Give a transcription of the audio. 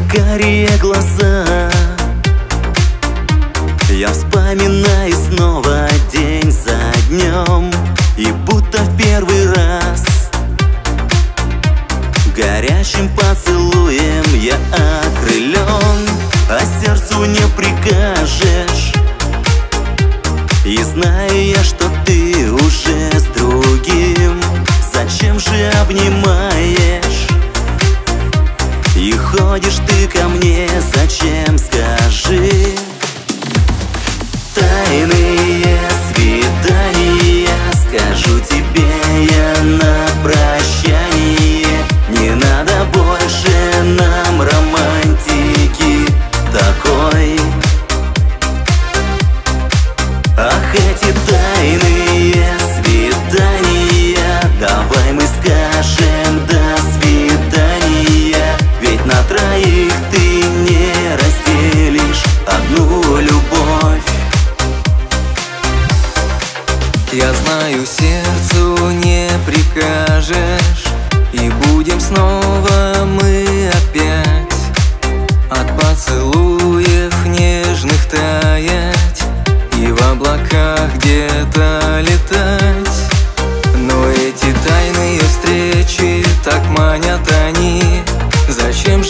карие глаза. Я вспоминаю снова день за днем, и будто в первый раз горячим поцелуем я окрылен, а сердцу не прикажешь. И знаю я, что ты уже с другим. Зачем же обнимаешь и ходишь ты ко мне? Зачем, скажи? Тайные свидания скажу тебе я на прощание. Не надо больше нам романтики такой. Ах, эти тайные свидания, давай мы скажем до свидания. Ведь на троих ты не разделишь одну любовь. Я знаю, сердцу не прикажешь, и будем снова мы опять от поцелуев нежных таять и в облаках где-то летать. Но эти тайные встречи так манят они. Зачем